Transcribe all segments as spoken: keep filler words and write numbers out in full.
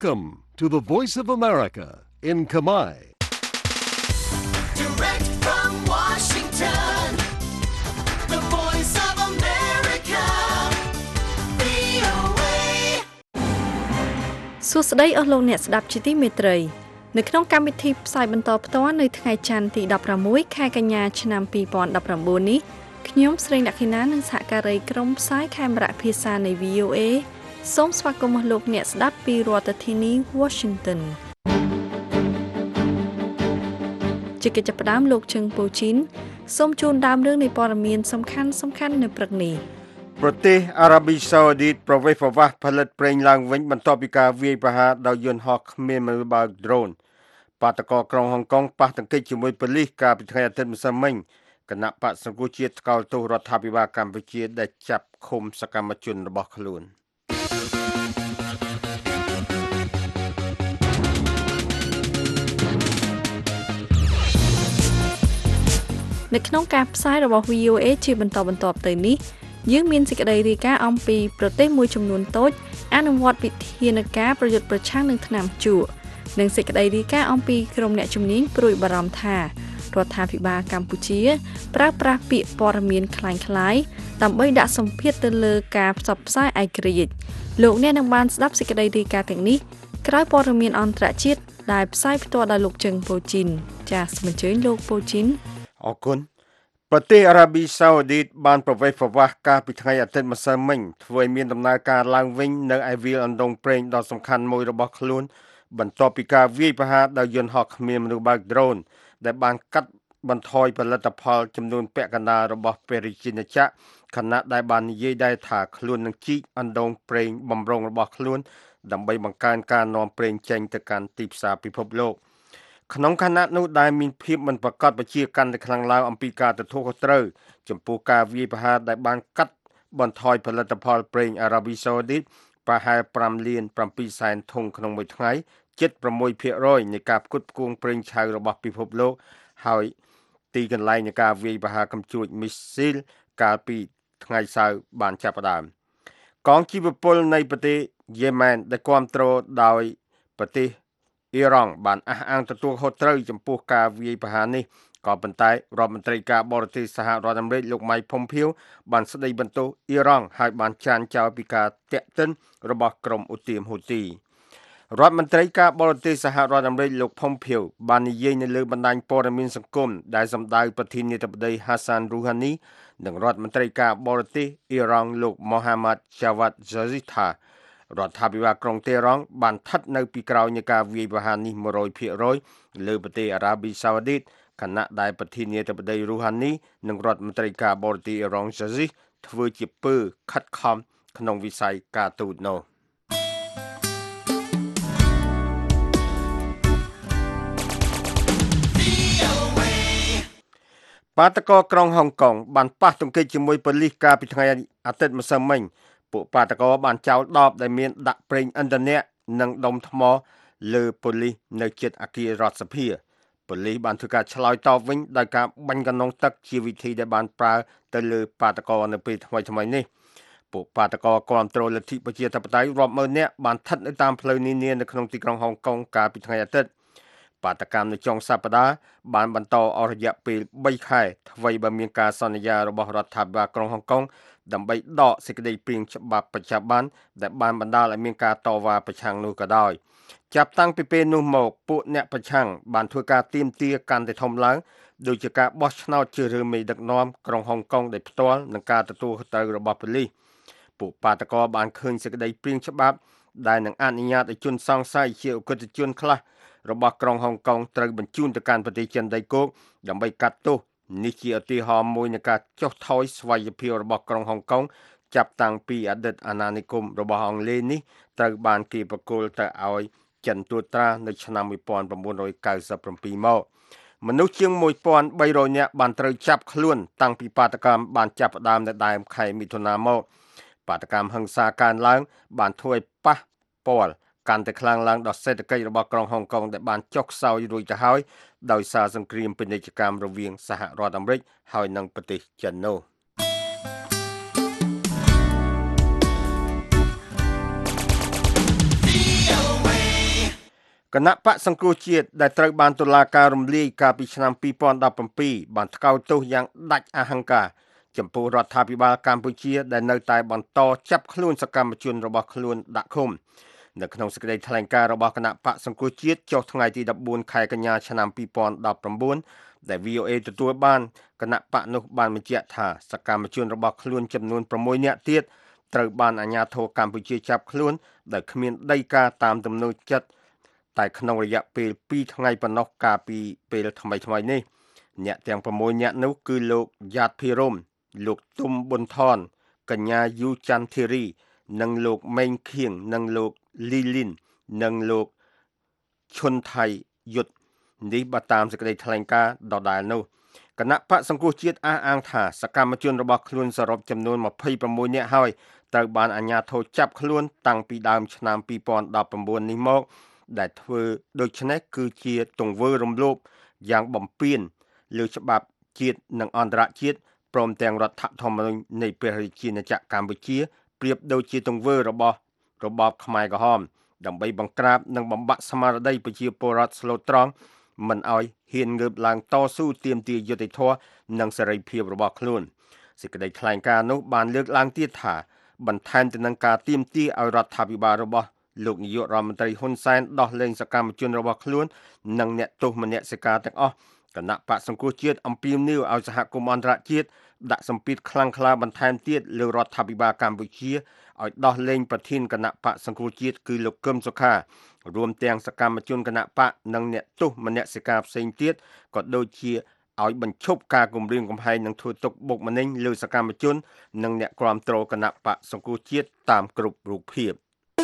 Welcome to the Voice of America in Khmer. Direct from Washington, the Voice of America, វី អូ เอសួស្តីអស់លោកអ្នកស្ដាប់ជាទីមេត្រីនៅក្នុងកម្មវិធីផ្សាយបន្តផ្ទាល់នៅថ្ងៃច័ន្ទទីដប់ប្រាំមួយខែកញ្ញាឆ្នាំពីរពាន់ដប់ប្រាំបួននេះខ្ញុំស្រីលក្ខិណានិងសហការីក្រុមផ្សាយខេមរៈភាសានៃ វី អូ เอ សូមស្វាគមន៍លោកអ្នកស្ដាប់ពីរដ្ឋធានី Washington ជាកិច្ចចាប់ផ្ដើមលោកជឹងពូជីនសូមជូនដើមរឿងនៃព័ត៌មានសំខាន់សំខាន់នៅព្រឹកនេះប្រទេសអារ៉ាប៊ីសាអូឌីតប្រវេសប្រវាសផលិតប្រេងឡើងវិញបន្ទាប់ពីការវាយប្រហារដោយយន្តហោះគ្មានមនុស្សបើក drone បាតកោក្រុងហុងកុងប៉ះទង្គិចជាមួយប៉ូលីសកាលពីថ្ងៃអាទិត្យម្សិលមិញគណៈបក្សសង្គ្រោះជាតិថ្កោលទោសរដ្ឋាភិបាលកម្ពុជាដែលចាប់ឃុំសកម្មជនរបស់ខ្លួននៅក្នុងការផ្សាយរបស់ វី អូ เอ ជាបន្តបន្ទាប់ទៅនេះយើងមានសេចក្តីរាយការណ៍អំពីប្រទេសមួយចំនួនតូចអនុវត្តវិធានការប្រយុទ្ធប្រឆាំងនឹងថ្នាំជក់និងសេចក្តីរាយការណ៍អំពីក្រុមអ្នកជំនាញព្រួយបារម្ភថារដ្ឋាភិបាលកម្ពុជាប្រើប្រាស់ពាក្យព័ត៌មានคล้ายៗដើម្បីដាក់សម្ពាធទៅលើការផ្សព្វផ្សាយឯករាជ្យលោកអ្នកនឹងបានស្ដាប់សេចក្តីរាយការណ៍ទាំងនេះក្រោយព័ត៌មានអន្តរជាតិដែលផ្សាយផ្ទាល់ដោយលោកជឹងពូជីនចាសសូមអញ្ជើញលោកពូជីនអរគុណប្រទេសអារ៉ាប៊ីសាអូឌីតបានប្រវេសប្រវាសកាលពីថ្ងៃអាទិត្យម្សិលមិញធ្វើឲ្យមានដំណើរការឡើងវិញនៅឯវាលអណ្ដូងប្រេងដ៏សំខាន់មួយរបស់ខ្លួនបន្ទាប់ពីការវាយប្រហារដោយយន្តហោះគ្មានមនុស្សបើក drone ដែលបានកាត់បន្ថយផលិតផលចំនួនពាក់កណ្ដាលរបស់ព្រះរាជាណាចក្រខណៈដែលបាននិយាយដែរថាខ្លួននឹងជីកអណ្ដូងប្រេងបំរុងរបស់ខ្លួនដើម្បីបង្កើនការនាំប្រេងចេញទៅកាន់ទីផ្សារពិភពលោកក្នុងខណៈនោះដែលមានភាពមិនប្រកបវិជ្ជាកាន់តែខ្លាំងឡើងអំពីការទទួលខុសត្រូវចំពោះការវាយប្រហារដែលបានកាត់បន្ថយផលិតផលប្រេងអារ៉ាប៊ីសាអូឌីតប្រហែលប្រាំលានប្រាំពីរសែនធុងក្នុងមួយថ្ងៃជិតប្រាំមួយភាគរយនៃការផ្គត់ផ្គង់ប្រេងឆៅរបស់ពិភពលោកហើយទីកន្លែងនៃការវាយប្រហារកំជួចមីស៊ីលកាលពីថ្ងៃសៅរ៍បានចាប់ផ្ដើមកងជីវពលនៃប្រទេសយេម៉ែនដែលគ្រប់គ្រងដោយប្រទេសអ៊ីរ៉ង់បានអះអាងទទួលខុសត្រូវចំពោះការវាយប្រហារនេះក៏ប៉ុន្តែរដ្ឋមន្ត្រីការបរទេសសហរដ្ឋអាមេរិកលោកម៉ៃផុំភៀវបានស្ដីបន្ទោសអ៊ីរ៉ង់ហើយបានចាញ់ចោលពីការតាក់ទិនរបស់ក្រុមអ៊ូទីមហ៊ូទីរដ្ឋមន្ត្រីការបរទេសសហរដ្ឋអាមេរិកលោកផុំភៀវបាននិយាយនៅលើបណ្ដាញព័ត៌មានសង្គមដែលសម្ដៅប្រធានាធិបតីហាសានរូហានីនិងរដ្ឋមន្ត្រីការបរទេសអ៊ីរ៉ង់លោកម៉ូហាម៉ាត់ជាវ៉ាត់ហ្សាស៊ីថារដ្ឋាភិបាលក្រុងតេហរ៉ង់បានស្ថិតនៅពីក្រោយនៃការវាយប្រហារនេះ មួយរយភាគរយ លើប្រទេសអារ៉ាប៊ីសាអូឌីតខណៈដែលប្រធានាធិបតីរូហានីនិងរដ្ឋមន្ត្រីការបរទេសអ៊ីរ៉ង់ហ្សាស៊ីធ្វើជាពើខិតខំក្នុងវិស័យការទូតនោះបាតកោក្រុងហុងកុងបានប៉ះទង្គិចជាមួយប៉ូលីសកាលពីថ្ងៃអាទិត្យម្សិលមិញពួកបាតកោបានចោលដបដែលមានដាក់ប្រេងឥន្ធនៈនិងដុំថ្មលើប៉ូលីសនៅជិតអគាររដ្ឋសភាប៉ូលីសបានធ្វើការឆ្លើយតបវិញដោយការបាញ់កណ្ដុងទឹកជាវិធីដែលបានប្រើទៅលើបាតកោនៅពេលថ្មីថ្មីនេះពួកបាតកោគ្រប់គ្រងលទ្ធិប្រជាធិបតេយ្យរាប់ម៉ឺននាក់បានស្ថិតនៅតាមផ្លូវនានានៅក្នុងទីក្រុងហុងកុងកាលពីថ្ងៃអាទិត្យបាតកម្មនៅចុងសប្តាហ៍បានបន្តអស់រយៈពេលបីខែថ្មីបើមានការសន្យារបស់រដ្ឋាភិបាលក្រុងហុងកុងដើម្បីដកសេចក្តីព្រាងច្បាប់បច្ចុប្បន្នដែលបានបណ្ដាលឲ្យមានការតវ៉ាប្រឆាំងនោះក៏ដោយចាប់តាំងពីពេលនោះមកពួកអ្នកប្រឆាំងបានធ្វើការទាមទារកាន់តែធំឡើងដោយជាការបោះឆ្នោតជ្រើសរើសមេដឹកនាំក្រុងហុងកុងដោយផ្ទាល់នឹងការទទួលខុសត្រូវរបស់ប៉ូលីសពួកបាតកោបានឃើញសេចក្តីព្រាងច្បាប់ដែលនឹងអនុញ្ញាតឲ្យជនសង្ស័យជាអុក្រិដ្ឋជនខ្លះរបស់ក្រុងហុងកុងត្រូវបញ្ជូនទៅកាន់ប្រទេសចិនដីគោកដើម្បីកាត់ទោសនេះជាឧទាហរណ៍មួយនៃការចុះថយស្វ័យភាពរបស់ក្រុងហុងកុងចាប់តាំងពីអតីតអាណានិគមរបស់អង់គ្លេសនេះត្រូវបានគេប្រគល់ទៅឲ្យចិនត្រួតត្រានៅឆ្នាំmột nghìn chín trăm chín mươi bảyមកមនុស្សជាងmột nghìn ba trămនាក់បានត្រូវចាប់ខ្លួនតាំងពីបាតកម្មបានចាប់ផ្ដើមនៅដើមខែមិថុនាមកបាតកម្មហិង្សាកើនឡើងបានធ្វើឲ្យប៉ះពាល់កាន់តែខ្លាំងឡើងដល់សេដ្ឋកិច្ចរបស់ក្រុងហុងកុងដែលបានចុះខ្សោយរួចទៅហើយដោយសារសង្គ្រាមពាណិជ្ជកម្មរវាងសហរដ្ឋអាមេរិកហើយនិងប្រទេសចិននោះគណៈបកសង្គ្រោះជាតិដែលត្រូវបានតុលាការរំលាយកាលពីឆ្នាំពីរពាន់ដប់ប្រាំពីរបានថ្កោលទោសយ៉ាងដាច់អហង្ការចំពោះរដ្ឋាភិបាលកម្ពុជាដែលនៅតែបន្តចាប់ខ្លួនសកម្មជនរបស់ខ្លួនដាក់ឃុំនៅក្នុងសេចក្តីថ្លែងការណ៍របស់គណៈបកសង្គ្រោះជាតិចុះថ្ងៃទីដប់បួនខែកញ្ញាឆ្នាំពីរពាន់ដប់ប្រាំបួនដែល វី អូ អេ ទទួលបានគណៈបកនោះបានបញ្ជាក់ថាសកម្មជនរបស់ខ្លួនចំនួនប្រាំមួយនាក់ទៀតត្រូវបានអាជ្ញាធរកម្ពុជាចាប់ខ្លួនដោយគ្មានដីកាតាមទំនួលចិត្តតែក្នុងរយៈពេលពីរថ្ងៃប៉ុណ្ណោះកាលពីពេលថ្មីថ្មីនេះអ្នកទាំងប្រាំមួយនាក់នោះគឺលោកយ៉ាតភិរមលោកទុំប៊ុនថនកញ្ញាយូច័ន្ទធីរីនិងលោកម៉េងខៀងនិងលោកលីលីននិងលោកឈុនថៃយុទ្ធនេះបើតាមសេចក្តីថ្លែងការណ៍ដដែលនោះគណៈបកសង្គ្រោះជាតិអះអាងថាសកម្មជនរបស់ខ្លួនសរុបចំនួនម្ភៃប្រាំមួយនាក់ហើយត្រូវបានអាជ្ញាធរចាប់ខ្លួនតាំងពីដើមឆ្នាំពីរពាន់ដប់ប្រាំបួននេះមកដែលធ្វើដូច្នេះគឺជាទង្វើរំលោភយ៉ាងបំពានលើច្បាប់ជាតិនិងអន្តរជាតិព្រមទាំងរដ្ឋធម្មនុញ្ញនៃព្រះរាជាណាចក្រកម្ពុជាប្រៀបដូចជាទង្វើរបស់របបខ្មែរក្រហមដើម្បីបង្ក្រាបនិងបំបាក់ស្មារតីប្រជាពលរដ្ឋស្លូតត្រង់មិនឲ្យហ៊ានងើបឡើងតស៊ូទាមទារយុត្តិធម៌និងសេរីភាពរបស់ខ្លួនសេចក្តីថ្លែងការណ៍នោះបានលើកឡើងទៀតថាបន្ថែមទៅនឹងការទាមទារឲ្យរដ្ឋាភិបាលរបស់លោកនាយករដ្ឋមន្ត្រីហ៊ុនសែនដោះលែងសកម្មជនរបស់ខ្លួននិងអ្នកទោសមនសិការទាំងអស់គណៈបកសង្គ្រោះជាតិអំពាវនាវឲ្យសហគមន៍អន្តរជាតិដាក់សម្ពាធខ្លាំងក្លាបន្ថែមទៀតលើរដ្ឋាភិបាលកម្ពុជាឲ្យដោះលែងប្រធានគណៈបកសង្គ្រោះជាតិគឺលោកកឹមសុខារួមទាំងសកម្មជនគណៈបកនិងអ្នកទោសមនសិការផ្សេងទៀតក៏ដូចជាឲ្យបញ្ឈប់ការគំរាមកំហែងនិងធ្វើទុកបុកម្នេញលើសកម្មជននិងអ្នកគាំទ្រគណៈបកសង្គ្រោះជាតិតាមគ្រប់រូបភាព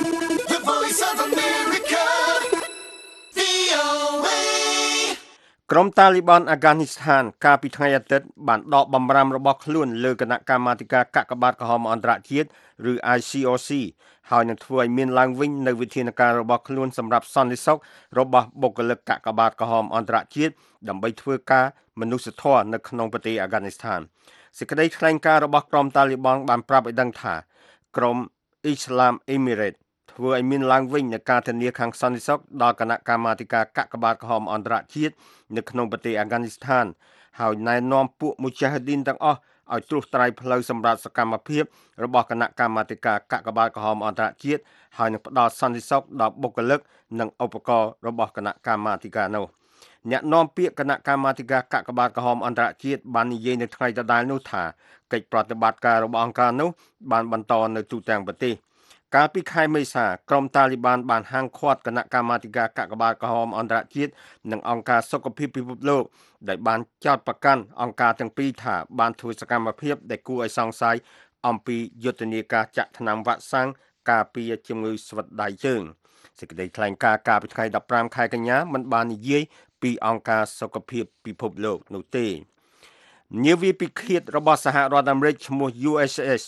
The Voice of America, វី អូ អេក្រុមតាលីប័នអាហ្គានីស្ថានកាលពីថ្ងៃអាទិត្យបានដកបំរាមរបស់ខ្លួនលើគណៈកម្មាធិការកាកបាទក្រហមអន្តរជាតិឬ I C R C ហើយនឹងធ្វើឲ្យមានឡើងវិញនៅវិធានការរបស់ខ្លួនសម្រាប់សន្តិសុខរបស់បុគ្គលិកកាកបាទក្រហមអន្តរជាតិដើម្បីធ្វើការមនុស្សធម៌នៅក្នុងប្រទេសអាហ្គានីស្ថានសេចក្តីថ្លែងការណ៍របស់ក្រុមតាលីប័នបានប្រាប់ឲ្យដឹងថាក្រុម Islam Emirates ធ្វើឲ្យមានឡើងវិញនៃការធានាខាងសន្តិសុខដល់គណៈកម្មាធិការកាកបាទក្រហមអន្តរជាតិនៅក្នុងប្រទេសអាហ្គានីស្ថានហើយណែនាំពួកមុចាហិឌីនទាំងអស់ឲ្យត្រួសត្រាយផ្លូវសម្រាប់សកម្មភាពរបស់គណៈកម្មាធិការកាកបាទក្រហមអន្តរជាតិហើយនឹងផ្ដល់សន្តិសុខដល់បុគ្គលិកនិងឧបករណ៍របស់គណៈកម្មាធិការនោះអ្នកនាំពាក្យគណៈកម្មាធិការកាកបាទក្រហមអន្តរជាតិបាននិយាយនៅថ្ងៃដដែលនោះថាកិច្ចប្រតិបត្តិការរបស់អង្គការនោះបានបន្តនៅទូទាំងប្រទេសកាលពីខែមេសាក្រុមតាលីប័នបានហាមឃាត់គណៈកម្មាធិការកាកបាទក្រហមអន្តរជាតិនិងអង្គការសុខភាពពិភពលោកដែលបានចោទប្រកាន់អង្គការទាំងពីរថាបានធ្វើសកម្មភាពដែលគួរឲ្យសង្ស័យអំពីយុទ្ធនាការចាក់ថ្នាំវ៉ាក់សាំងការពារជំងឺស្វិតដៃជើងសេចក្តីថ្លែងការណ៍កាលពីថ្ងៃដប់ប្រាំខែកញ្ញាមិនបាននិយាយពីអង្គការសុខភាពពិភពលោកនោះទេនាវាពិឃាតរបស់សហរដ្ឋអាមេរិកឈ្មោះ U S S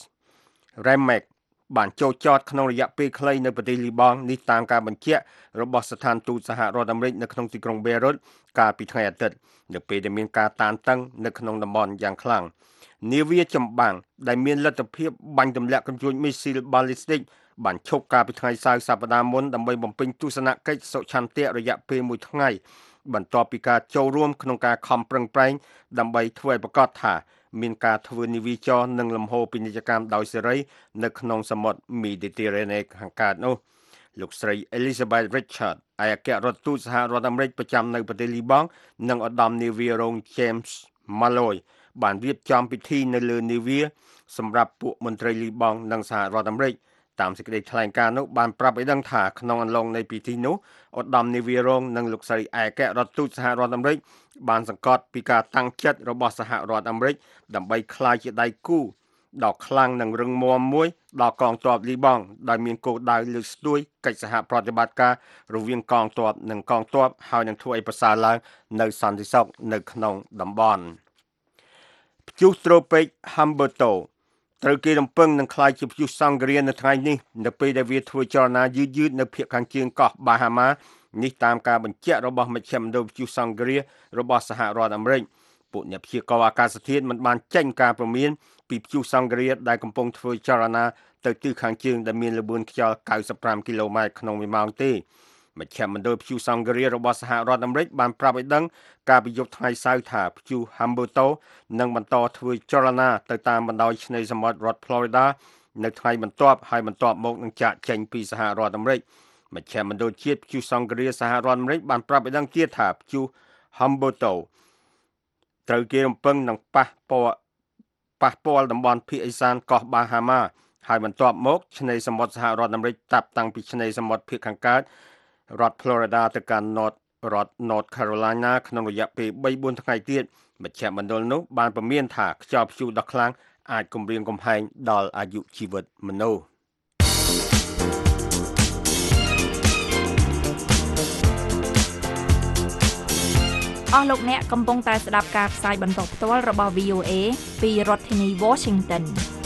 Remek បានចូលចតក្នុងរយៈពេលខ្លីនៅប្រទេសលីបង់នេះតាមការបញ្ជាក់របស់ស្ថានទូតសហរដ្ឋអាមេរិកនៅក្នុងទីក្រុងបេរុតកាលពីថ្ងៃអាទិត្យនៅពេលដែលមានការតានតឹងនៅក្នុងតំបន់យ៉ាងខ្លាំងនាវាចម្បាំងដែលមានលទ្ធភាពបាញ់ទម្លាក់កាំជ្រួចមីស៊ីលបាល់លីស្ទិកបានឈប់កាលពីថ្ងៃសៅរ៍សប្តាហ៍មុនដើម្បីបំពេញទស្សនកិច្ចសុឆន្ទៈរយៈពេលមួយថ្ងៃបន្ទាប់ពីការចូលរួមក្នុងការខំប្រឹងប្រែងដើម្បីធ្វើឲ្យប្រកាសថាមានការធ្វើនាវាចរនិងលំហូរពាណិជ្ជកម្មដោយសេរីនៅក្នុងសមុទ្រ Mediterranean ខាងកើតនោះលោកស្រី Elizabeth Richard ឯកអគ្គរដ្ឋទូតសហរដ្ឋអាមេរិកប្រចាំនៅប្រទេសលីបង់និងឧត្តមនាវារង James Malloy បានរៀបចំពិធីនៅលើនាវាសម្រាប់ពួកមន្ត្រីលីបង់និងសហរដ្ឋអាមេរិកតាមសេចក្តីថ្លែងការណ៍នោះបានប្រាប់ឲ្យដឹងថាក្នុងអំឡុងនៃពិធីនោះឧត្តមនាវារងនិងលោកស្រីឯកអគ្គរដ្ឋទូតសហរដ្ឋអាមេរិកបានសង្កត់ពីការតាំងចិត្តរបស់សហរដ្ឋអាមេរិកដើម្បីក្លាយជាដៃគូដ៏ខ្លាំងនិងរឹងមាំមួយដល់កងទ័ពលីបង់ដោយមានគោលដៅលើកស្ទួយកិច្ចសហប្រតិបត្តិការរវាងកងទ័ពនិងកងទ័ពហើយនឹងធ្វើឲ្យប្រសើរឡើងនៅសន្តិសុខនៅក្នុងតំបន់ព្យុះត្រូពិក Humberto ត្រូវគេរំពឹងនឹងក្លាយជាព្យុះសង្ឃរានៅថ្ងៃនេះនៅពេលដែលវាធ្វើចលនាយឺតៗនៅភាគខាងជើងកោះ Bahamas នេះតាមការបញ្ជាក់របស់មជ្ឈមណ្ឌលព្យុះសង្ឃរារបស់សហរដ្ឋអាមេរិកពួកអ្នកព្យាករណ៍អាកាសធាតុមិនបានចេញការព្រមានពីព្យុះសង្ឃរាដែលកំពុងធ្វើចលនាទៅទិសខាងជើងដែលមានល្បឿនខ្យល់កៅសិបប្រាំគីឡូម៉ែត្រក្នុងមួយម៉ោងទេមជ្ឈមណ្ឌលព្យុះសង្គ្រារបស់សហរដ្ឋអាមេរិកបានប្រាប់ឲ្យដឹងកាលពីយប់ថ្ងៃសៅរ៍ថាព្យុះ Humberto នឹងបន្តធ្វើចលនាទៅតាមបណ្ដោយឆ្នេរសមុទ្ររដ្ឋ Florida នៅថ្ងៃបន្ទាប់ហើយបន្ទាប់មកនឹងចាកចេញពីសហរដ្ឋអាមេរិកមជ្ឈមណ្ឌលជាតិព្យុះសង្គ្រាសហរដ្ឋអាមេរិកបានប្រាប់ឲ្យដឹងទៀតថាព្យុះ Humberto ត្រូវគេរំពឹងនឹងប៉ះពាល់ប៉ះពាល់តំបន់ភាគឦសានកោះបាហាម៉ាហើយបន្ទាប់មកឆ្នេរសមុទ្រសហរដ្ឋអាមេរិកតាប់តាំងពីឆ្នេរសមុទ្រភាគខាងកើតរដ្ឋ Florida ទៅកាន់ North រដ្ឋ North Carolina ក្នុងរយៈពេល បីបួន ថ្ងៃទៀតមជ្ឈមណ្ឌលនោះបានព្រមានថាខ្យល់ព្យុះដ៏ខ្លាំងអាចគំរាមកំហែងដល់អាយុជីវិតមនុស្សអស់លោកអ្នកកំពុងតែស្ដាប់ការផ្សាយបន្តផ្ទាល់របស់ វី អូ เอ ពីរដ្ឋធានី Washington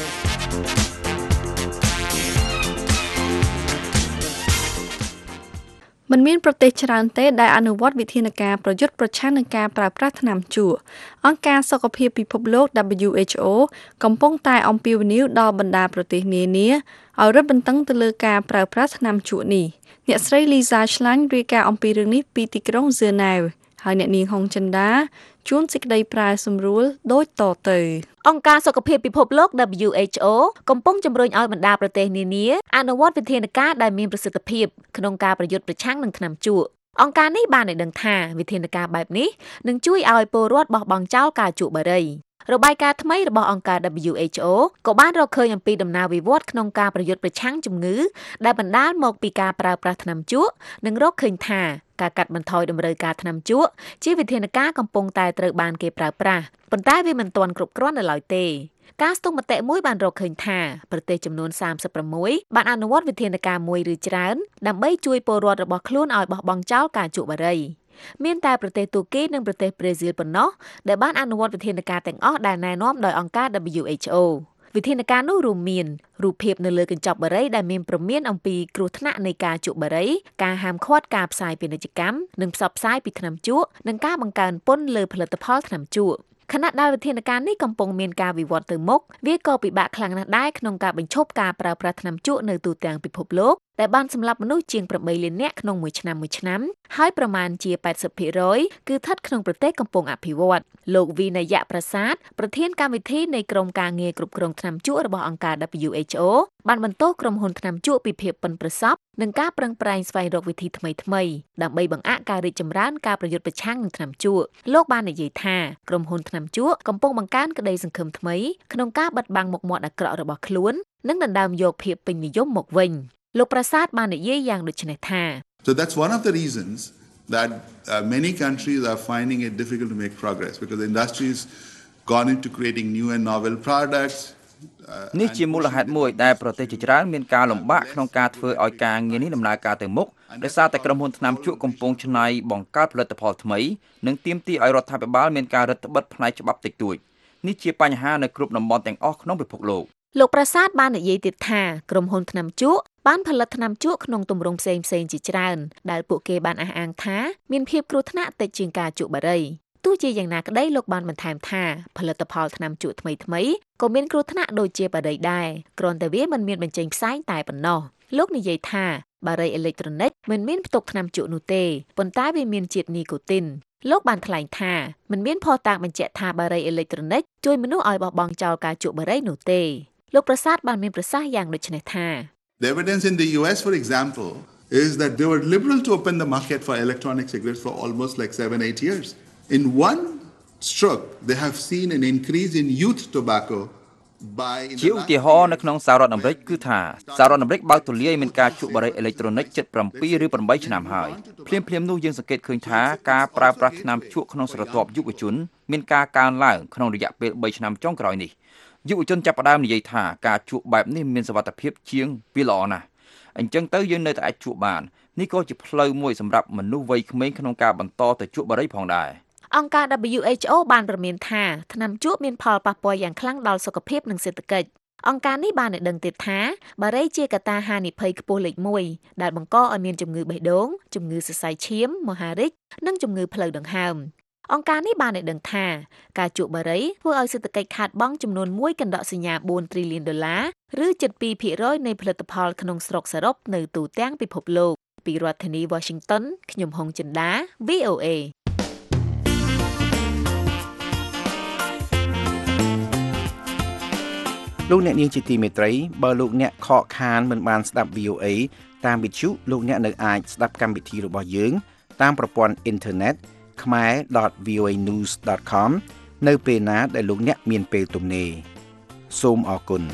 មិនមានប្រទេសច្រើនទេដែលអនុវត្តវិធានការប្រយុទ្ធប្រឆាំងនឹងការប្រើប្រាស់ថ្នាំជក់អង្គការសុខភាពពិភពលោក ដប៊្យូ អេច អូ កំពុងតែអំពាវនាវដល់បណ្ដាប្រទេសនានាឲ្យរឹតបន្តឹងទៅលើការប្រើប្រាស់ថ្នាំជក់នេះអ្នកស្រី Lisa Schlein រាយការណ៍អំពីរឿងនេះពីទីក្រុង Geneva ហើយអ្នកនាងហុងចិន្តាជួនសេចក្តីប្រែសម្រួលដូចតទៅអង្គការសុខភាពពិភពលោក ដប៊្យូ អេច អូ កំពុងជំរុញឲ្យបណ្ដាប្រទេសនានាអនុវត្តវិធានការដែលមានប្រសិទ្ធភាពក្នុងការប្រយុទ្ធប្រឆាំងនឹងថ្នាំជក់អង្គការនេះបានឲ្យដឹងថាវិធានការបែបនេះនឹងជួយឲ្យពលរដ្ឋបោះបង់ចោលការជក់បារីរបាយការណ៍ថ្មីរបស់អង្គការ ដប៊្យូ អេច អូ ក៏បានរកឃើញអំពីដំណើរវិវត្តក្នុងការប្រយុទ្ធប្រឆាំងជំងឺដែលបណ្ដាលមកពីការប្រើប្រាស់ថ្នាំជក់និងរកឃើញថាការកាត់បន្ថយតម្រូវការថ្នាំជក់ជាវិធានការកំពុងតែត្រូវបានគេប្រើប្រាស់ប៉ុន្តែវាមិនទាន់គ្រប់គ្រាន់នៅឡើយទេការស្ទង់មតិមួយបានរកឃើញថាប្រទេសចំនួនសាមសិបប្រាំមួយបានអនុវត្តវិធានការមួយឬច្រើនដើម្បីជួយពលរដ្ឋរបស់ខ្លួនឲ្យបោះបង់ចោលការជក់បារីមានតែប្រទេសទូគីនិងប្រទេសប្រេស៊ីលប៉ុណ្ណោះដែលបានអនុវត្តវិធានការទាំងអស់ដែលណែនាំដោយអង្គការ ដប៊្យូ អេច អូ វិធានការនោះរួមមានរូបភាពនៅលើកញ្ចប់បារីដែលមានព្រមានអំពីគ្រោះថ្នាក់នៃការជក់បារីការហាមឃាត់ការផ្សាយពាណិជ្ជកម្មនិងផ្សព្វផ្សាយពីថ្នាំជក់និងការបង្កើនពន្ធលើផលិតផលថ្នាំជក់ខណៈដែលវិធានការនេះកំពុងមានការវិវត្តទៅមុខវាក៏ពិបាកខ្លាំងណាស់ដែរក្នុងការបញ្ឈប់ការប្រើប្រាស់ថ្នាំជក់នៅទូទាំងពិភពលោកដែលបានសម្លាប់មនុស្សជាងប្រាំបីលាននាក់ក្នុងមួយឆ្នាំមួយឆ្នាំហើយប្រមាណជា แปดสิบភាគរយ គឺស្ថិតក្នុងប្រទេសកំពុងអភិវឌ្ឍន៍លោកវិនយៈប្រាសាទប្រធានកម្មវិធីនៃក្រុមការងារគ្រប់គ្រងថ្នាំជក់របស់អង្គការ ដប៊្យូ អេច អូ បានបន្តក្រុមហ៊ុនថ្នាំជក់ពីភាពប៉ិនប្រសប់និងការប្រឹងប្រែងស្វែងរកវិធីថ្មីៗដើម្បីបង្អាក់ការរីកចម្រើនការប្រយុទ្ធប្រឆាំងនឹងថ្នាំជក់លោកបាននិយាយថាក្រុមហ៊ុនថ្នាំជក់កំពុងបង្កើនក្តីសង្ឃឹមថ្មីក្នុងការបិទបាំងមុខមាត់អាក្រក់របស់ខ្លួននិងដណ្ដើមយកភាពពេញនិយមមកវិញលោកប្រាសាទបាននិយាយយ៉ាងដូចនេះថា So that's one of the reasons that uh, many countries are finding it difficult to make progress because the industry's gone into creating new and novel products នេះជាមូលហេតុមួយដែលប្រទេសជាច្រើនមានការលំបាកក្នុងការធ្វើឲ្យការងារនេះដំណើរការទៅមុខដោយសារតែក្រុមហ៊ុនថ្នាំជក់កំពុងច្នៃបង្កើតផលិតផលថ្មីនិងទាមទារឲ្យរដ្ឋាភិបាលមានការរឹតបន្តឹងផ្នែកច្បាប់តិចតួចនេះជាបញ្ហានៅគ្រប់តំបន់ទាំងអស់ក្នុងពិភពលោកលោកប្រាសាទបាននិយាយទៀតថាក្រុមហ៊ុនថ្នាំជក់បានផលិតថ្នាំជក់ក្នុងទម្រង់ផ្សេងៗជាច្រើនដែលពួកគេបានអះអាងថាមានភាពគ្រោះថ្នាក់តិចជាងការជក់បារីទោះជាយ៉ាងណាក្តីលោកបានបន្ថែមថាផលិតផលថ្នាំជក់ថ្មីៗក៏មានគ្រោះថ្នាក់ដូចជាបារីដែរគ្រាន់តែវាមិនមានបញ្ចេញផ្សែងតែប៉ុណ្ណោះលោកនិយាយថាបារីអេឡិចត្រូនិកមិនមានផ្ទុកថ្នាំជក់នោះទេប៉ុន្តែវាមានជាតិនីកូទីនលោកបានថ្លែងថាមិនមានភស្តុតាងបញ្ជាក់ថាបារីអេឡិចត្រូនិកជួយមនុស្សឲ្យបោះបង់ចោលការជក់បារីនោះទេលោកប្រាសាទបានមានប្រសាសន៍យ៉ាងដូចនេះថា The evidence in the U S, for example, is that they were liberal to open the market for electronic cigarettes for almost like seven, eight years. In one stroke, they have seen an increase in youth tobacco by... ជាឧទាហរណ៍នៅក្នុងសហរដ្ឋអាមេរិកគឺថាសហរដ្ឋអាមេរិកបើកទូលាយមានការជក់បារីអេឡិចត្រូនិកជិត7ឬ8ឆ្នាំហើយភ្លាមភ្លាមនោះយើងសង្កេតឃើញថាការប្រើប្រាស់ថ្នាំជក់ក្នុងស្រទាប់យុវជនមានការកើនឡើងក្នុងរយៈពេល3ឆ្នាំចុងក្រោយនេះយុវជនចាប់ផ្ដើមនិយាយថាការជក់បែបនេះមានសុវត្ថិភាពជាងវាល្អណាស់អញ្ចឹងទៅយើងនៅតែអាចជក់បាននេះក៏ជាផ្លូវមួយសម្រាប់មនុស្សវ័យក្មេងក្នុងការបន្តទៅជក់បារីផងដែរអង្គការ ដប៊្យូ អេច អូ បានប្រមានថាថ្នាំជក់មានផលប៉ះពាល់យ៉ាងខ្លាំងដល់សុខភាពនិងសេដ្ឋកិច្ចអង្គការនេះបានឲ្យដឹងទៀតថាបារីជាកត្តាហានិភ័យខ្ពស់លេខមួយដែលបង្កឲ្យមានជំងឺបេះដូងជំងឺសរសៃឈាមមហារីកនិងជំងឺផ្លូវដង្ហើមអង្គការនេះបានឲ្យដឹងថាការជក់បារីធ្វើឲ្យសេដ្ឋកិច្ចខាតបង់ចំនួនមួយកណ្ដកសញ្ញា4ទ្រីលានដុល្លារឬជិត2ភាគរយនៃផលិតផលក្នុងស្រុកសរុបនៅទូទាំងពិភពលោកពីរដ្ឋធានី Washington ខ្ញុំហុងចិន្តា V O A លោកអ្នកនាងជាទីមេត្រីបើលោកអ្នកខកខានមិនបានស្ដាប់ V O A តាមវិទ្យុលោកអ្នកនៅអាចស្ដាប់កម្មវិធីរបស់យើងតាមប្រព័ន្ធអ៊ីនធឺណិត khmae dot v o a news dot com នៅពេលណាដែលលោកអ្នកមានពេលទំនេរសូមអរគុណ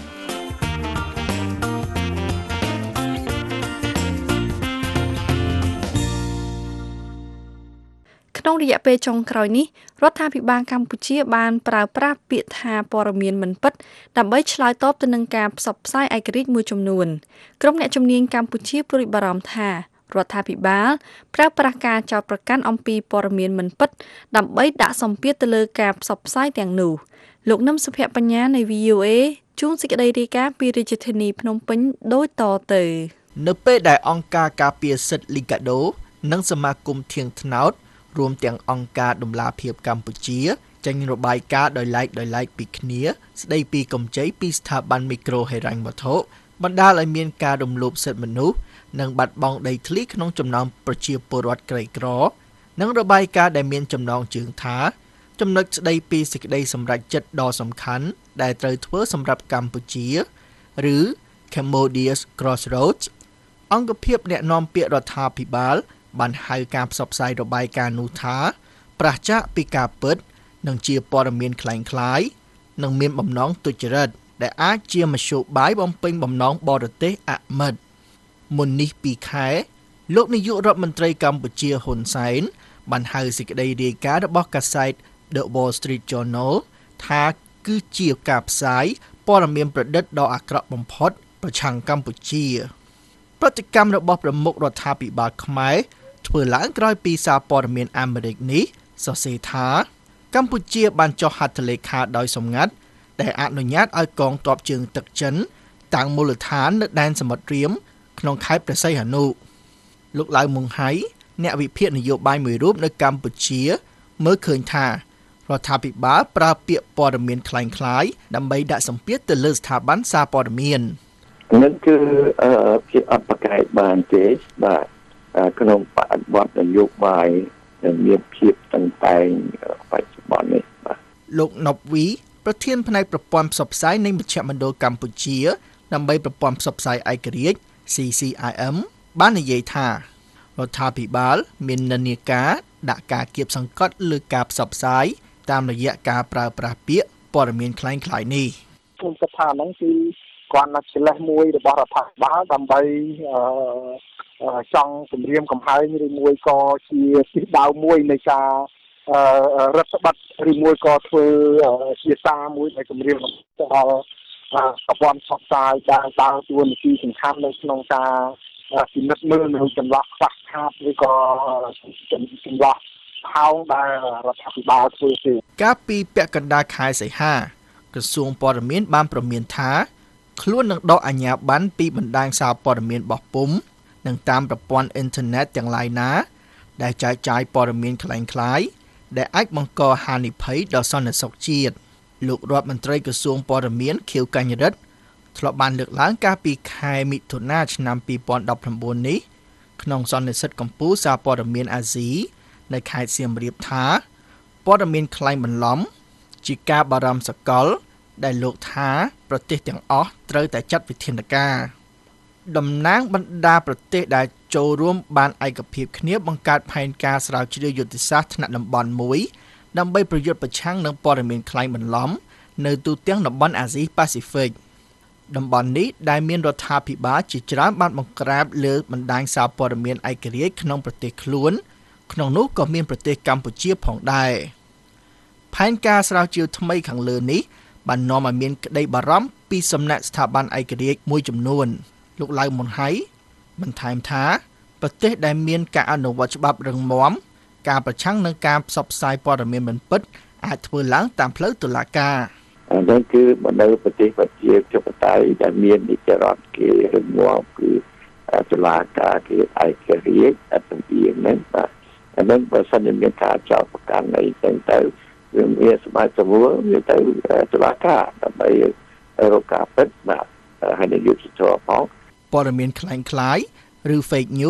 ក្នុងរយៈពេលចុងក្រោយនេះរដ្ឋាភិបាលកម្ពុជាបានប្រើប្រាស់ពាក្យថាព័ត៌មានមិនពិតដើម្បីឆ្លើយតបទៅនឹងការផ្សព្វផ្សាយឯករាជ្យមួយចំនួនក្រុមអ្នកជំនាញកម្ពុជាព្រួយបារម្ភថារដ្ឋាភិបាលប្រើប្រាស់ការចោទប្រកាន់អំពីព័ត៌មានមិនពិតដើម្បីដាក់សម្ពាធទៅលើការផ្សព្វផ្សាយទាំងនោះលោកនឹមសុភបញ្ញានៃ V O A ជួនសេចក្តីរាយការណ៍ពីរាជធានីភ្នំពេញដូចតទៅនៅពេលដែលអង្គការការពារសិទ្ធិ Liga-do និងសមាគមធៀងថ្នោតរួមទាំងអង្គការដំឡាភិបកម្ពុជាចេញរបាយការណ៍ដោយឡែកដោយឡែកពីគ្នាស្ដីពីកម្ចីពីស្ថាប័នមីក្រូហិរញ្ញវត្ថុបណ្ដាលឲ្យមានការរំលោភសិទ្ធិមនុស្សនិងបាត់បង់ដីធ្លីក្នុងចំណោមប្រជាពលរដ្ឋក្រីក្រនិងរបាយការណ៍ដែលមានចំណងជើងថាចំណុចស្ដីពីសេចក្តីសម្រេចចិត្តដ៏សំខាន់ដែលត្រូវធ្វើសម្រាប់កម្ពុជាឬ Cambodia's Crossroads អង្គភាពអ្នកនាំពាក្យរដ្ឋាភិបាលបានហៅការផ្សព្វផ្សាយរបាយការណ៍នោះថាប្រឆាចពីការពិតនិងជាព័ត៌មានคล้ายៗនិងមានបំណងទុច្ចរិតដែលអាចជាមធ្យោបាយបំពេញបំណងបរទេសអមិត្តមុននេះពីខែលោកនាយករដ្ឋមន្ត្រីកម្ពុជាហ៊ុនសែនបានហៅសេចក្តីរាយការណ៍របស់កាសែត The Wall Street Journal ថាគឺជាការផ្សាយព័ត៌មានប្រឌិតដ៏អាក្រក់បំផុតប្រឆាំងកម្ពុជាប្រតិកម្មរបស់ប្រមុខរដ្ឋាភិបាលខ្មែរធ្វើឡើងក្រោយពីសារព័ត៌មានអាមេរិកនេះសរសេរថាកម្ពុជាបានចុះហត្ថលេខាដោយសម្ងាត់ដែលអនុញ្ញាតឲ្យកងទ័ពជើងទឹកចិនតាំងមូលដ្ឋាននៅដែនសមុទ្ររៀមក្នុងខេត្តព្រះសីហនុលោកឡៅមុងហៃអ្នកវិភាគនយោបាយមួយរូបនៅកម្ពុជាមើលឃើញថារដ្ឋាភិបាលប្រើពាក្យព័ត៌មានคล้ายៗដើម្បីដាក់សម្ពាធទៅលើស្ថាប័នសារព័ត៌មាននឹងគឺអឺជាអបកាយបានទេបាទក្នុងបរិបទនយោបាយដែលមានភាពតឹងតែងបច្ចុប្បន្ននេះបាទលោកណប់វីប្រធានផ្នែកប្រព័ន្ធផ្សព្វផ្សាយនៃមជ្ឈមណ្ឌលកម្ពុជាដើម្បីប្រព័ន្ធផ្សព្វផ្សាយឯករាជ្យ C C I M បាននិយាយថារដ្ឋាភិបាលមាននិន្នាការដាក់ការគៀបសង្កត់លើការផ្សព្វផ្សាយតាមរយៈការប្រើប្រាស់ពាក្យព័ត៌មានคล้ายៗនេះខ្ញុំគិតថាហ្នឹងគឺគាត់ណាត់ឆ្លេះមួយរបស់រដ្ឋាភិបាលដើម្បីអឺចង់គម្រាមកំហែងឬមួយក៏ជាទិសដៅមួយនៃការរដ្ឋបတ်ឬមួយក៏ធ្វើជាសារមួយដែលគម្រាមកំហែងដល់ប្រព័ន្ធផ្សព្វផ្សាយដែលដើរតួនាទីសំខាន់នៅក្នុងការពិនិត្យមើលនៅចន្លោះខ្វះខាតឬក៏ចន្លោះផោងដែលរដ្ឋាភិបាលធ្វើទេកាលពីពាក់កណ្ដាលខែសីហាក្រសួងព័ត៌មានបានព្រមានថាខ្លួននឹងដកអាជ្ញាប័ណ្ណពីបណ្ដាញសារព័ត៌មានបោះពុម្ពនិងតាមប្រព័ន្ធអ៊ីនធឺណិតទាំងឡាយណាដែលចែកចាយព័ត៌មានคล้ายៗដែលអាចបង្កហានិភ័យដល់សន្តិសុខជាតិលោករដ្ឋមន្ត្រីក្រសួងព័ត៌មានខៀវកញ្ញរិទ្ធធ្លាប់បានលើកឡើងកាលពីខែមិថុនាឆ្នាំពីរពាន់ដប់ប្រាំបួននេះក្នុងសន្និសីទកម្ពុជាសារព័ត៌មានអាស៊ីនៅខេត្តសៀមរាបថាព័ត៌មានក្លែងបន្លំជាការបារម្ភសកលដែលលោកថាប្រទេសទាំងអស់ត្រូវតែចាត់វិធានការតំណាងបណ្ដាប្រទេសដែលចូលរួមបានឯកភាពគ្នាបង្កើតផែនការស្រាវជ្រាវយុទ្ធសាស្ត្រថ្នាក់តំបន់មួយដើម្បីប្រយុទ្ធប្រឆាំងនឹងព័ត៌មានក្លែងបន្លំនៅទូទាំងតំបន់អាស៊ីប៉ាស៊ីហ្វិកតំបន់នេះដែលមានរដ្ឋាភិបាលជាច្រើនបានបង្ក្រាបលើបណ្ដាញសារព័ត៌មានឯករាជ្យក្នុងប្រទេសខ្លួនក្នុងនោះក៏មានប្រទេសកម្ពុជាផងដែរផែនការស្រាវជ្រាវថ្មីខាងលើនេះបាននាំឲ្យមានក្តីបារម្ភពីសំណាក់ស្ថាប័នឯករាជ្យមួយចំនួនលោកឡៅមុនហៃបន្ថែមថាប្រទេសដែលមានការអនុវត្តច្បាប់រឹងមាំការប្រឆាំងនឹងការផ្សព្វផ្សាយព័ត៌មានមិនពិតអាចធ្វើឡើងតាមផ្លូវតុលាការនេះគឺនៅប្រទេសប្រជាធិបតេយ្យដែលមាននីតិរដ្ឋគេរឹងមាំគឺតុលាការគេឯករាជ្យអត់ទាំងពីរហ្នឹងបាទហើយនឹងបើសិនជាមានការចោទប្រកាន់អីចឹងទៅវាមានសម្បត្តិសមូលវាទៅតុលាការដើម្បីរកការពិតបាទហើយនឹងយុត្តិធម៌ផងព័ត៌មានคล้ายៗឬ fake news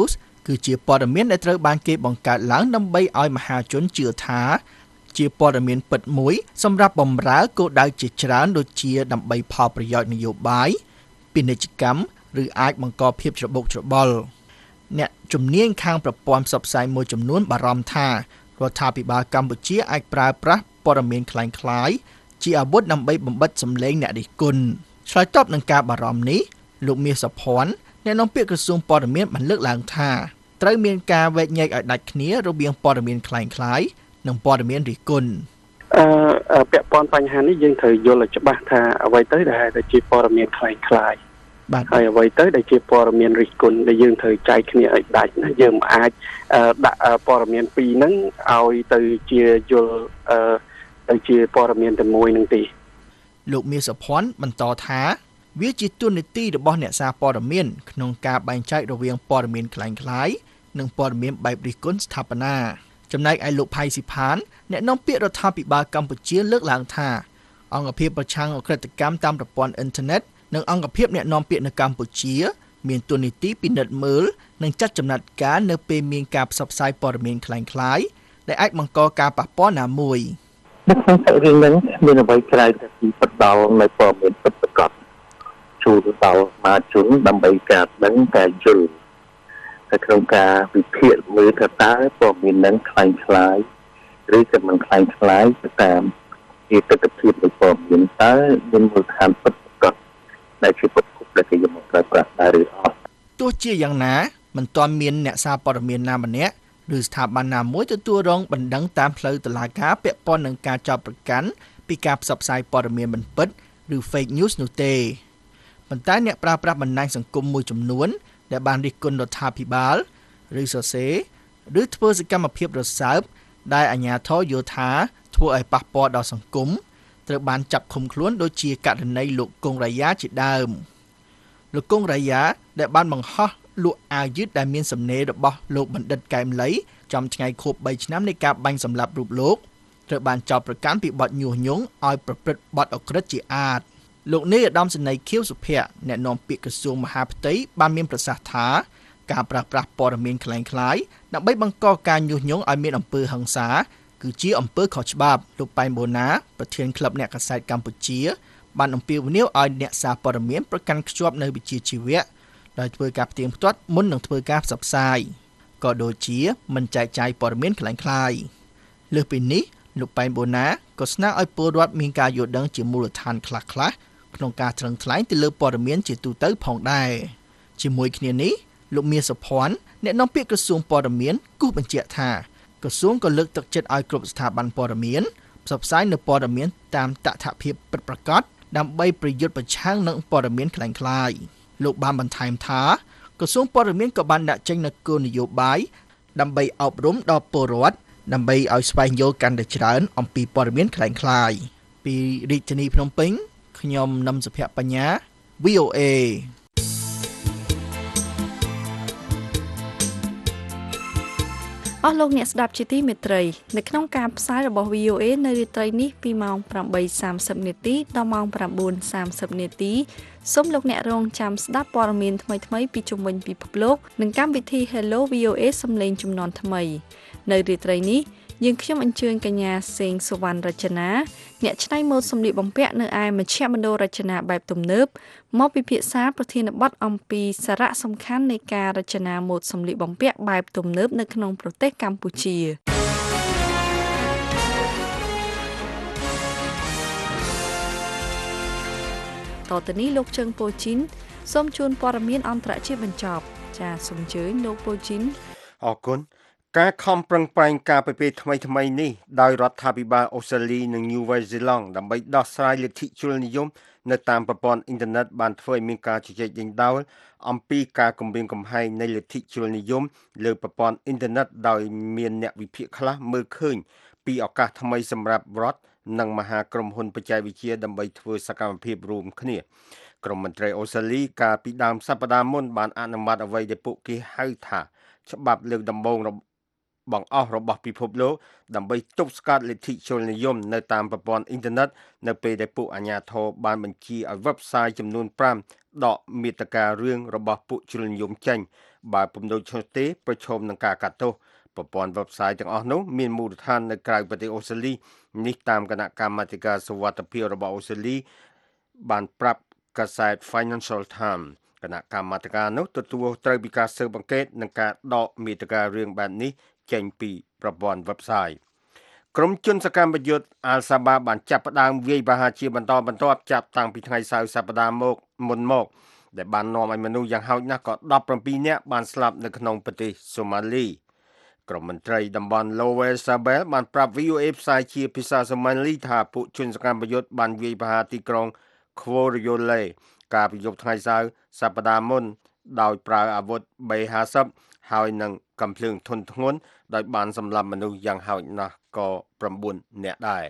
គឺជាព័ត៌មានដែលត្រូវបានគេបង្កើតឡើងដើម្បីឲ្យមហាជនជឿថាជាព័ត៌មានពិតមួយសម្រាប់បម្រើគោលដៅជាច្រើនដូចជាដើម្បីផលប្រយោជន៍នយោបាយពាណិជ្ជកម្មឬអាចបង្កភាពច្របូកច្របល់អ្នកជំនាញខាងប្រព័ន្ធផ្សព្វផ្សាយមួយចំនួនបារម្ភថារដ្ឋាភិបាលកម្ពុជាអាចប្រើប្រាស់ព័ត៌មានคล้ายៗជាអាវុធដើម្បីបំបិទសម្លេងអ្នករិះគន់ឆ្លើយតបនឹងការបារម្ភនេះលោកមាសសុភ័ណ្ឌអ្នកនាំពាក្យក្រសួងព័ត៌មានបានលើកឡើងថាត្រូវមានការវែកញែកឲ្យដាច់គ្នារវាងព័ត៌មានคล้ายៗនិងព័ត៌មានរិះគន់អឺពាក់ព័ន្ធបញ្ហានេះយើងត្រូវយល់ឲ្យច្បាស់ថាអ្វីទៅដែលជាព័ត៌មានคล้ายៗបាទហើយអ្វីទៅដែលជាព័ត៌មានរិះគន់ដែលយើងត្រូវចែកគ្នាឲ្យដាច់ណាយើងមិនអាចដាក់ព័ត៌មានពីរហ្នឹងឲ្យទៅជាយល់ទៅជាព័ត៌មានតែមួយនឹងទេលោកមាសសុភ័ណ្ឌបន្តថាវាជាទូនីតិរបស់អ្នកសារព័ត៌មានក្នុងការបែងចែករវាងព័ត៌មានคล้ายៗនិងព័ត៌មានបែបរិះគន់ស្ថាបនាចំណែកឯលោកផៃស៊ីផានអ្នកនាំពាក្យរដ្ឋាភិបាលកម្ពុជាលើកឡើងថាអង្គភាពប្រឆាំងអក្រិតកម្មតាមប្រព័ន្ធអ៊ីនធឺណិតនិងអង្គភាពអ្នកនាំពាក្យនៅកម្ពុជាមានតួនាទីពិនិត្យមើលនិងចាត់ចំណាត់ការនៅពេលមានការផ្សព្វផ្សាយព័ត៌មានคล้ายៗដែលអាចបង្កការប៉ះពាល់ណាមួយនៅក្នុងសាច់រឿងនេះមានអ្វីក្រៅពីផ្ដល់នៅព័ត៌មានពិតប្រាកដជូនដល់មហាជនដើម្បីការដឹងការយល់នៅក្នុងការវិភាគមើលថាតើព័ត៌មាននឹងคล้ายៗឬក៏មិនคล้ายៗទៅតាមពីទស្សនវិជ្ជានៃព័ត៌មានតើមានមូលដ្ឋានពិតដែលជាប្រភពដែលគេយកមកប្រើប្រាស់ដែរឬអត់ទោះជាយ៉ាងណាមិនទាន់មានអ្នកសារព័ត៌មានណាម្នាក់ឬស្ថាប័នណាមួយទទួលរងបណ្ដឹងតាមផ្លូវតុលាការពាក់ព័ន្ធនឹងការចោទប្រកាន់ពីការផ្សព្វផ្សាយព័ត៌មានមិនពិតឬ fake news នោះទេប៉ុន្តែអ្នកប្រើប្រាស់បណ្ដាញសង្គមមួយចំនួនដែលបានរិះគន់រដ្ឋាភិបាលឬសរសេរឬធ្វើសកម្មភាពរសើបដែលអាជ្ញាធរយល់ថាធ្វើឲ្យប៉ះពាល់ដល់សង្គមត្រូវបានចាប់ឃុំខ្លួនដូចជាករណីលោកគង់រាយាជាដើមលោកគង់រាយាដែលបានបង្ហោះលក់អាវយឺតដែលមានសំណេររបស់លោកបណ្ឌិតកែមលីចំថ្ងៃខួបបីឆ្នាំនៃការបាញ់សម្លាប់រូបលោកត្រូវបានចោទប្រកាន់ពីបទញុះញង់ឲ្យប្រព្រឹត្តបទអក្រិតជាអាតលោកនាយឧត្តមសេនីយ៍ខៀវសុភ័ក្រអ្នកនាំពាក្យក្រសួងមហាផ្ទៃបានមានប្រសាសន៍ថាការប្រើប្រាស់ព័ត៌មានคล้ายៗដើម្បីបង្កការញុះញង់ឲ្យមានអំពើហិង្សាគឺជាអំពើខុសច្បាប់លោកប៉ែនបូណាប្រធានក្លឹបអ្នកកាសែតកម្ពុជាបានអំពាវនាវឲ្យអ្នកសារព័ត៌មានប្រកាន់ខ្ជាប់នូវវិជ្ជាជីវៈដោយធ្វើការផ្ទៀងផ្ទាត់មុននឹងធ្វើការផ្សព្វផ្សាយក៏ដូចជាមិនចែកចាយព័ត៌មានคล้ายៗលើសពីនេះលោកប៉ែនបូណាក៏ស្នើឲ្យពលរដ្ឋមានការយល់ដឹងជាមូលដ្ឋានខ្លះៗក្នុងការត្រឹងថ្លែងទៅលើព័ត៌មានជាទូទៅផងដែរជាមួយគ្នានេះលោកមាសសុភ័ណ្ឌអ្នកនាំពាក្យក្រសួងព័ត៌មានគូសបញ្ជាក់ថាក្រសួងក៏លើកទឹកចិត្តឲ្យគ្រប់ស្ថាប័នព័ត៌មានផ្សព្វផ្សាយនូវព័ត៌មានតាមតថភាពពិតប្រាកដដើម្បីប្រយុទ្ធប្រឆាំងនឹងព័ត៌មានคล้ายៗលោកបានបន្ថែមថាក្រសួងព័ត៌មានក៏បានដាក់ចេញនូវគោលនយោបាយដើម្បីអប់រំដល់ពលរដ្ឋដើម្បីឲ្យស្វែងយល់កាន់តែច្រើនអំពីព័ត៌មានคล้ายៗពីរាជធានីភ្នំពេញខ្ញុំនឹមសុភ័ក្របញ្ញា វី អូ เอអស់លោកអ្នកស្ដាប់ជាទីមេត្រីនៅក្នុងការផ្សាយរបស់ វី អូ เอ នៅរាត្រីនេះពីម៉ោង ប្រាំបីសាមសិប នាទីដល់ម៉ោង ប្រាំបួនសាមសិប នាទីសូមលោកអ្នករងចាំស្ដាប់ព័ត៌មានថ្មីៗពីជុំវិញពិភពលោកនិងកម្មវិធី Hello វី អូ เอ សំឡេងជំនាន់ថ្មីនៅរាត្រីនេះយើងខ្ញុំអញ្ជើញកញ្ញាសេងសុវណ្ណរចនាអ្នកច្នៃម៉ូដសម្លៀកបំពាក់នៅឯមជ្ឈមណ្ឌលរចនាបែបទំនើបមកពិភាក្សាប្រធានបទអំពីសារៈសំខាន់នៃការរចនាម៉ូដសម្លៀកបំពាក់បែបទំនើបនៅក្នុងប្រទេសកម្ពុជាតទៅនេះលោកជើងប៉ូជីនសូមជូនព័ត៌មានអន្តរជាតិបញ្ចប់ចាសសូមអញ្ជើញលោកប៉ូជីនអរគុណការខំប្រឹងប្រែងការពិភាក្សាថ្មីថ្មីនេះដោយរដ្ឋាភិបាលអូស្ត្រាលីនិងញូវែលសេឡង់ដើម្បីដោះស្រាយលទ្ធិជ្រុលនិយមនៅតាមប្រព័ន្ធអ៊ីនធឺណិតបានធ្វើឲ្យមានការជជែកដេញដោលអំពីការគំរាមកំហែងនៃលទ្ធិជ្រុលនិយមលើប្រព័ន្ធអ៊ីនធឺណិតដោយមានអ្នកវិភាគខ្លះមើលឃើញពីឱកាសថ្មីសម្រាប់រដ្ឋនិងមហាក្រុមហ៊ុនបច្ចេកវិទ្យាដើម្បីធ្វើសកម្មភាពរួមគ្នាក្រមមន្ត្រីអូស្ត្រាលីកាលពីដើមសប្តាហ៍មុនបានអនុម័តអ្វីដែលពួកគេហៅថាច្បាប់លើកដំបូងបង្អស់របស់ពិភពលោកដើម្បីទប់ស្កាត់លទ្ធិជននិយមនៅតាមប្រព័ន្ធអ៊ីនធឺណិតនៅពេលដែលពួកអាជ្ញាធរបានបញ្ជាឲ្យ website ចំនួន5ដកមាតិការឿងរបស់ពួកជននិយមចេញបើពុំដូច្នោះទេប្រឈមនឹងការកាត់ទោសប្រព័ន្ធ website ទាំងអស់នោះមានមូលដ្ឋាននៅក្រៅប្រទេសអូស្ត្រាលីនេះតាមគណៈកម្មាធិការសុវត្ថិភាពរបស់អូស្ត្រាលីបានប្រាប់កាសែត Financial Times គណៈកម្មាធិការនោះទទួលត្រូវពីការស៊ើបអង្កេតនិងការដកមាតិការឿងបែបនេះចេញពីប្រព័ន្ធ website ក្រុមជនសកម្មយុទ្ធអាល់សាបាបានចាប់ផ្ដើមវាយប្រហារជាបន្តបន្ទាប់ចាប់តាំងពីថ្ងៃសៅរ៍សប្តាហ៍មកមុនមកដែលបាននាំឲ្យមនុស្សយ៉ាងហោចណាស់ក៏ដប់ប្រាំពីរនាក់បានស្លាប់នៅក្នុងប្រទេសសូម៉ាលីក្រុមមន្ត្រីតំបន់ Lower Sabelle បានប្រាប់ វី អូ អេ ផ្សាយជាភាសាសូម៉ាលីថាពួកជនសកម្មយុទ្ធបានវាយប្រហារទីក្រុង Khorole កាលពីយប់ថ្ងៃសៅរ៍សប្តាហ៍មុនដោយប្រើអាវុធ បេ ហាសិប ហើយនឹងកាំភ្លើងធុនធ្ងន់ដោយបានសម្លាប់មនុស្សយ៉ាងហោចណាស់ក៏ប្រាំបួននាក់ដែរ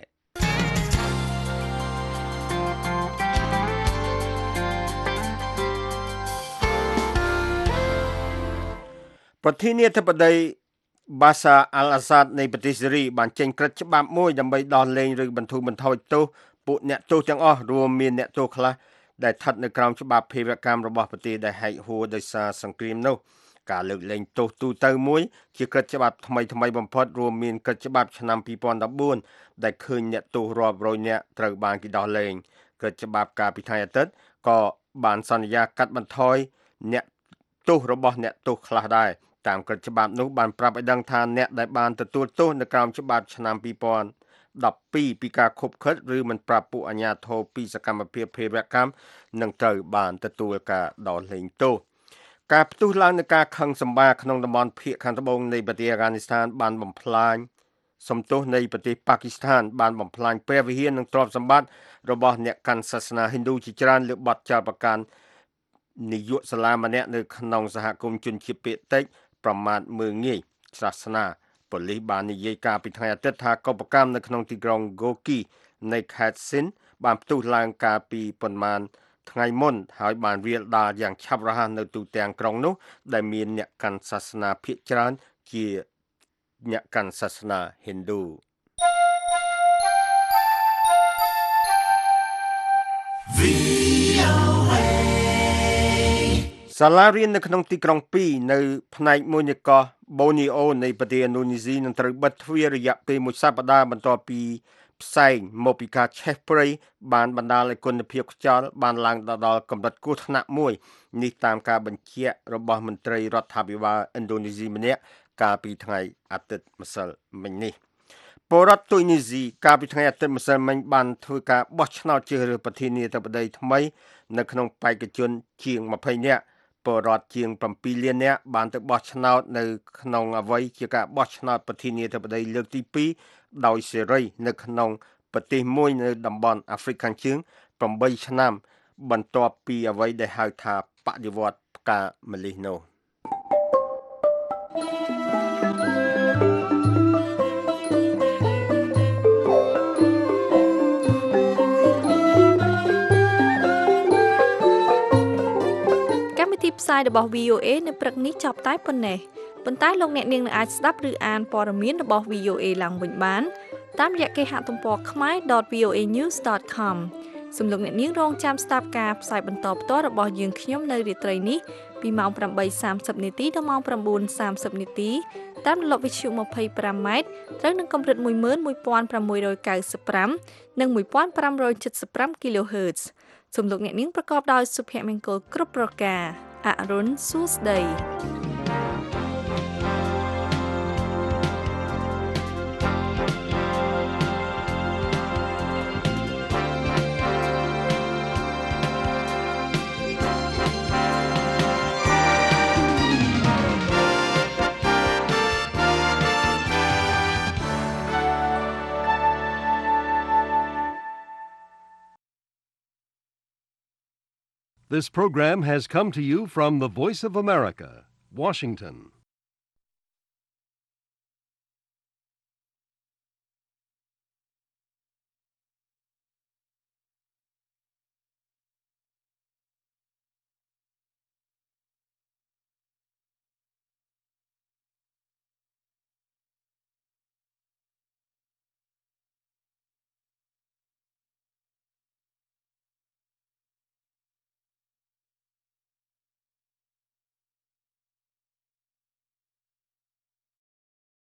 ប្រធានាធិបតីបាសាអាល់អាសាដនៃប្រទេសសេរីបានចេញក្រឹត្យច្បាប់មួយដើម្បីដោះលែងឬបន្ធូរបន្ថយទោសពួកអ្នកទោសទាំងអស់រួមមានអ្នកទោសខ្លះដែលស្ថិតនៅក្រោមច្បាប់ភេរវកម្មរបស់ប្រទេសដែលហែកហួរដោយសារសង្គ្រាមនោះការលើកលែងទោសទូទៅមួយជាក្រឹត្យច្បាប់ថ្មីថ្មីបំផុតរួមមានក្រឹត្យច្បាប់ឆ្នាំពីរពាន់ដប់បួនដែលឃើញអ្នកទោសរាប់រយនាក់ត្រូវបានគេដោះលែងក្រឹត្យច្បាប់កាលពីថ្ងៃអាទិត្យក៏បានសន្យាកាត់បន្ថយអ្នកទោសរបស់អ្នកទោសខ្លះដែរតាមក្រឹត្យច្បាប់នោះបានប្រាប់ឲ្យដឹងថាអ្នកដែលបានទទួលទោសនៅក្រោមច្បាប់ឆ្នាំពីរពាន់ដប់ពីរពីការខុបខិតឬមិនប្រាប់ពួកអាជ្ញាធរពីសកម្មភាពភេរវកម្មនឹងត្រូវបានទទួលការដោះលែងទោសការផ្ទុះឡើងនៃការខឹងសម្បារក្នុងតំបន់ភាគខាងត្បូងនៃប្រទេសអាហ្គានីស្ថានបានបំផ្លាញសំទោសនៃប្រទេសប៉ាគីស្ថានបានបំផ្លាញព្រះវិហារនិងទ្រព្យសម្បត្តិរបស់អ្នកកាន់សាសនាហិណ្ឌូជាច្រើនលើបទចោទប្រកាន់នាយកសាលាម្នាក់នៅក្នុងសហគមន៍ជនជាតិភាគតិចប្រមាថមើលងាយសាសនាប៉ូលីសបាននិយាយការពីថ្ងៃអាទិត្យថាកុបកម្មនៅក្នុងទីក្រុង Goki នៃខេត្ត Sin បានផ្ទុះឡើងកាលពីប៉ុន្មានថ្ងៃមុនហើយបានរាលដាលយ៉ាងឆាប់រហ័សនៅទូទាំងក្រុងនោះដែលមានអ្នកកាន់សាសនាភាគច្រើនជាអ្នកកាន់សាសនាហិណ្ឌូសាលារៀននៅក្នុងទីក្រុងពីរនៅផ្នែកមួយនៃកោះ Borneo នៃប្រទេសឥណ្ឌូនេស៊ីនឹងត្រូវបិទទ្វាររយៈពេលមួយសប្តាហ៍បន្ទាប់ពីផ្សែងមកពីការឆេះព្រៃបានបណ្ដាលឲ្យគុណភាពខ្យល់បានឡើងដល់កម្រិតគ្រោះថ្នាក់មួយនេះតាមការបញ្ជាក់របស់មន្ត្រីរដ្ឋាភិបាលឥណ្ឌូនេស៊ីម្នាក់កាលពីថ្ងៃអាទិត្យម្សិលមិញនេះពលរដ្ឋទុយនីស៊ីកាលពីថ្ងៃអាទិត្យម្សិលមិញបានធ្វើការបោះឆ្នោតជ្រើសរើសប្រធានាធិបតីថ្មីនៅក្នុងបេក្ខជនជាងยี่สิบនាក់ពលរដ្ឋជាងsevenលាននាក់បានទៅបោះឆ្នោតនៅក្នុងអ្វីជាការបោះឆ្នោតប្រធានាធិបតីលើកទីពីរដោយសេរីនៅក្នុងប្រទេសមួយនៅតំបន់អាហ្វ្រិកខាងជើងeightឆ្នាំបន្ទាប់ពីអ្វីដែលហៅថាបដិវត្តន៍ផ្កាម្លិះនោះផ្សាយរបស់ វី អូ เอ នៅព្រឹកនេះចប់តែប៉ុណ្ណេះប៉ុន្តែលោកអ្នកនាងនឹងអាចស្ដាប់ឬអានព័ត៌មានរបស់ វី អូ เอ ឡើងវិញបានតាមរយៈគេហទំព័រ khmer dot v o a news dot com សូមលោកអ្នកនាងរងចាំស្ដាប់ការផ្សាយបន្តផ្ទាល់របស់យើងខ្ញុំនៅរាត្រីនេះពីម៉ោងeight thirtyនាទីដល់ម៉ោងnine thirtyនាទីតាមរលកវិទ្យុtwenty-fiveម៉ែត្រត្រូវនឹងកម្រិតone one five nine fiveនិងfifteen seventy-five គីឡូហឺតซ์សូមលោកអ្នកនាងប្រកបដោយសុភមង្គលគ្រប់ប្រការអរុនសួស្តី This program has come to you from the Voice of America, Washington.